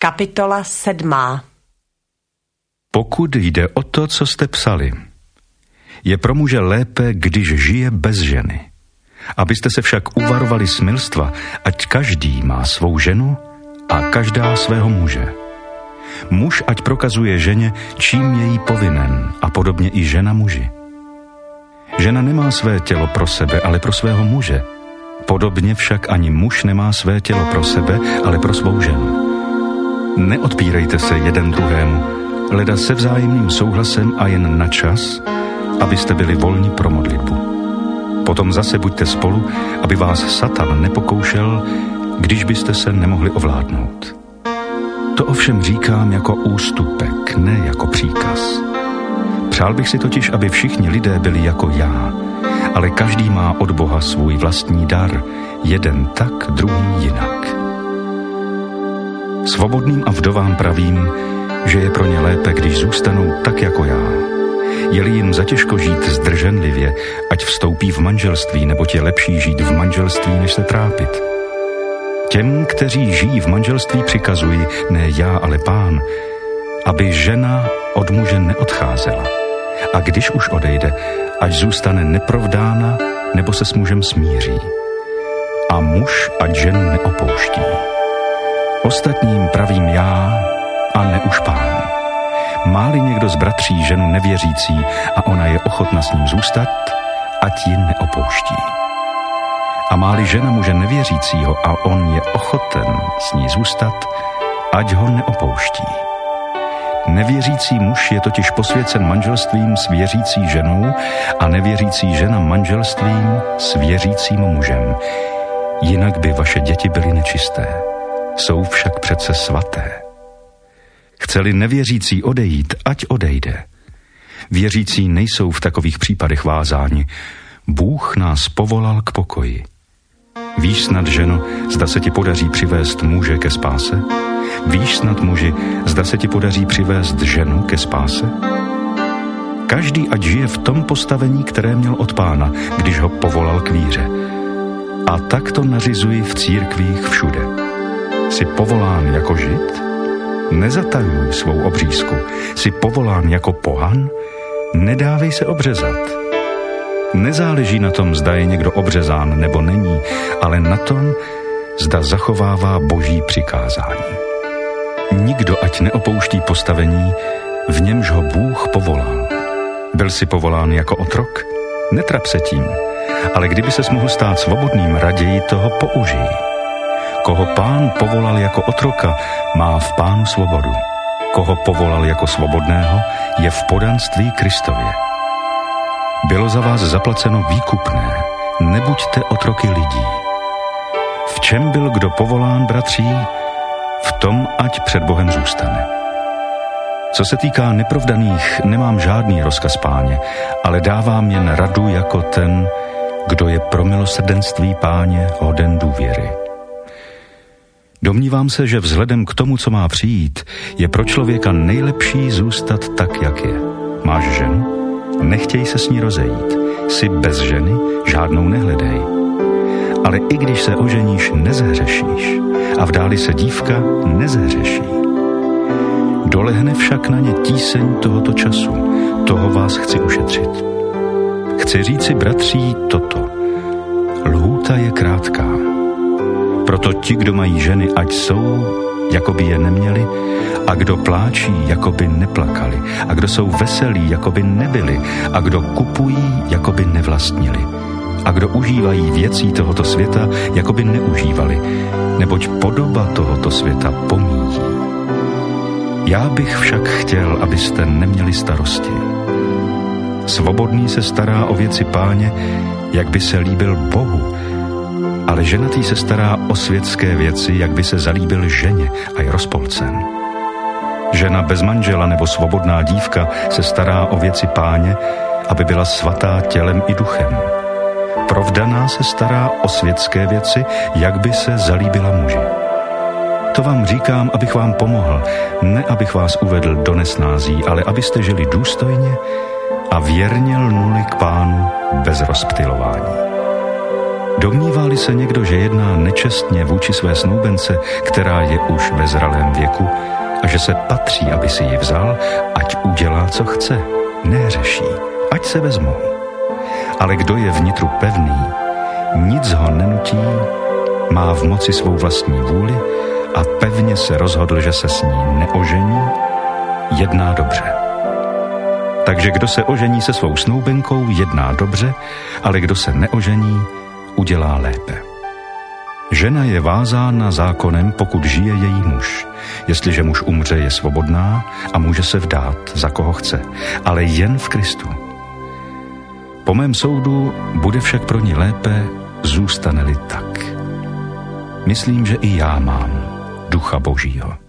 Kapitola 7. Pokud jde o to, co jste psali, je pro muže lépe, když žije bez ženy. Abyste se však uvarovali smilstva, ať každý má svou ženu a každá svého muže. Muž ať prokazuje ženě, čím je jí povinen, a podobně i žena muži. Žena nemá své tělo pro sebe, ale pro svého muže. Podobně však ani muž nemá své tělo pro sebe, ale pro svou ženu. Neodpírejte se jeden druhému, leda se vzájemným souhlasem a jen na čas, abyste byli volni pro modlitbu. Potom zase buďte spolu, aby vás Satan nepokoušel, když byste se nemohli ovládnout. To ovšem říkám jako ústupek, ne jako příkaz. Přál bych si totiž, aby všichni lidé byli jako já, ale každý má od Boha svůj vlastní dar, jeden tak, druhý jinak. Svobodným a vdovám pravím, že je pro ně lépe, když zůstanou tak jako já. Je-li jim zatěžko žít zdrženlivě, ať vstoupí v manželství, neboť je lepší žít v manželství, než se trápit. Těm, kteří žijí v manželství, přikazuji, ne já, ale Pán, aby žena od muže neodcházela. A když už odejde, ať zůstane neprovdána, nebo se s mužem smíří. A muž ať ženu neopouští. Ostatním pravím já a ne už Pán. Má-li někdo z bratří ženu nevěřící a ona je ochotna s ním zůstat, ať ji neopouští. A má-li žena muže nevěřícího a on je ochoten s ní zůstat, ať ho neopouští. Nevěřící muž je totiž posvěcen manželstvím s věřící ženou a nevěřící žena manželstvím s věřícím mužem. Jinak by vaše děti byly nečisté. Jsou však přece svaté. Chce-li nevěřící odejít, ať odejde. Věřící nejsou v takových případech vázáni. Bůh nás povolal k pokoji. Víš snad, ženo, zda se ti podaří přivést muže ke spáse? Víš snad, muži, zda se ti podaří přivést ženu ke spáse? Každý ať žije v tom postavení, které měl od Pána, když ho povolal k víře. A tak to nařizuji v církvích všude. Jsi povolán jako Žid? Nezatajuj svou obřízku. Jsi povolán jako pohan? Nedávej se obřezat. Nezáleží na tom, zda je někdo obřezán nebo není, ale na tom, zda zachovává Boží přikázání. Nikdo ať neopouští postavení, v němž ho Bůh povolal. Byl jsi povolán jako otrok? Netrap se tím, ale kdyby ses mohl stát svobodným, raději toho použij. Koho Pán povolal jako otroka, má v Pánu svobodu. Koho povolal jako svobodného, je v poddanství Kristově. Bylo za vás zaplaceno výkupné, nebuďte otroky lidí. V čem byl kdo povolán, bratří, v tom ať před Bohem zůstane. Co se týká neprovdaných, nemám žádný rozkaz, Páně, ale dávám jen radu jako ten, kdo je pro milosrdenství Páně hoden důvěry. Domnívám se, že vzhledem k tomu, co má přijít, je pro člověka nejlepší zůstat tak, jak je. Máš ženu? Nechtěj se s ní rozejít. Jsi bez ženy? Žádnou nehledej. Ale i když se oženíš, nezhřešíš. A vdáli se dívka, nezhřeší. Dolehne však na ně tíseň tohoto času. Toho vás chci ušetřit. Chci říci, bratří, toto. Lhůta je krátká. Proto ti, kdo mají ženy, ať jsou, jako by je neměli, a kdo pláčí, jako by neplakali, a kdo jsou veselí, jako by nebyli, a kdo kupují, jako by nevlastnili, a kdo užívají věcí tohoto světa, jako by neužívali, neboť podoba tohoto světa pomíjí. Já bych však chtěl, abyste neměli starosti. Svobodný se stará o věci Páně, jak by se líbil Bohu, ale ženatý se stará o světské věci, jak by se zalíbil ženě a je rozpolcen. Žena bez manžela nebo svobodná dívka se stará o věci Páně, aby byla svatá tělem i duchem. Provdaná se stará o světské věci, jak by se zalíbila muži. To vám říkám, abych vám pomohl, ne abych vás uvedl do nesnází, ale abyste žili důstojně a věrně lnuli k Pánu bez rozptylování. Domnívá-li se někdo, že jedná nečestně vůči své snoubence, která je už ve zralém věku, a že se patří, aby si ji vzal, ať udělá, co chce, neřeší, ať se vezmou. Ale kdo je vnitru pevný, nic ho nenutí, má v moci svou vlastní vůli a pevně se rozhodl, že se s ní neožení, jedná dobře. Takže kdo se ožení se svou snoubenkou, jedná dobře, ale kdo se neožení, udělá lépe. Žena je vázána zákonem, pokud žije její muž. Jestliže muž umře, je svobodná a může se vdát, za koho chce, ale jen v Kristu. Po mém soudu bude však pro ní lépe, zůstane-li tak. Myslím, že i já mám Ducha Božího.